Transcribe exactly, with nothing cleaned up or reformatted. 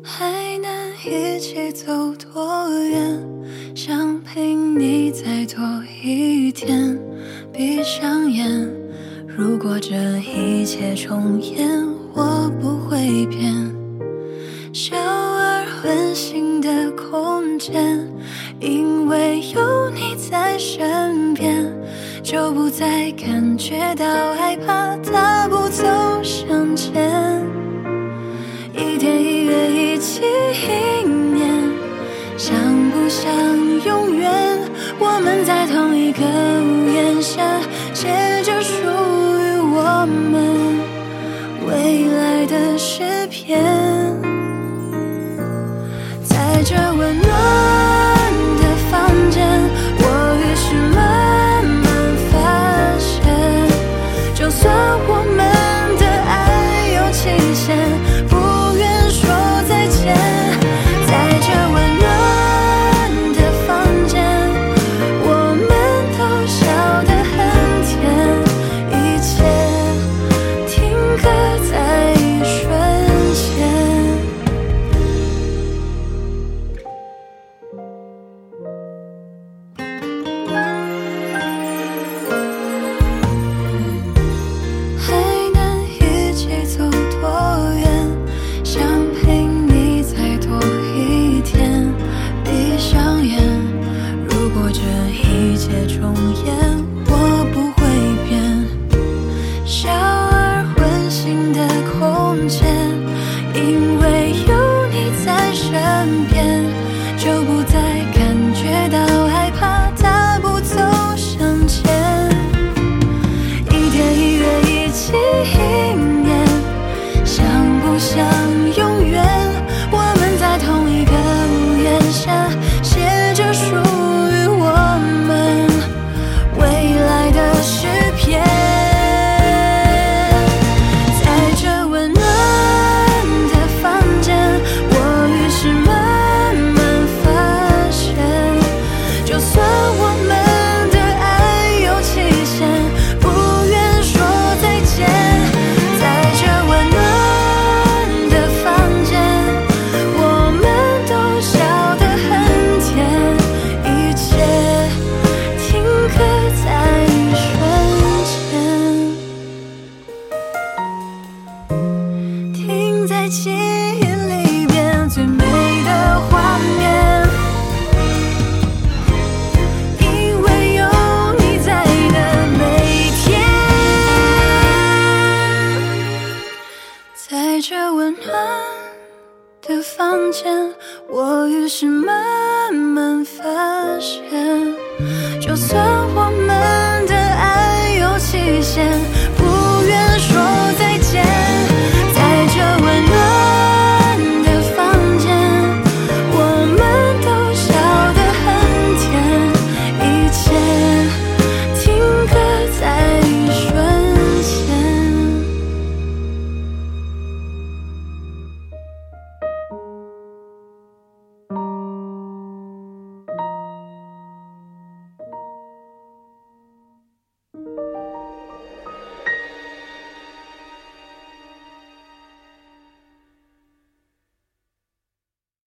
还能一起走多远？想陪你再多一天。闭上眼，如果这一切重演，我不会变。小而温馨的空间，因为有你在身边，就不再感觉到害怕，大步走向前。一天一月一起一年，想不想永远？我们在同一个屋檐下，写着属于我们未来的诗篇。在这温暖的房间，我于是慢慢发现，就算我们的爱有期限，不愿说再见。在这温暖的房间，我们都笑得很甜，一切停格在一瞬间。还能一起走多远？想陪你再多一天。闭上眼，如果这一切重演，我不会变。小而温馨的空间，因为有你在身边，就不再感觉到害怕，大步走向前。一天一月一起一年，想不想永远？我们在同一个屋檐下，写着属于我们未来的诗篇。在这温暖的房间，我于是慢慢发现，就算我们的爱有期限，不愿说再见。在这温暖的房间，我们都笑得很甜，一切停格在一瞬间，停在记忆里面最美的画面。因为有你在的每天，在这温暖的房间，我于是慢慢发现，就算我们的爱有期限，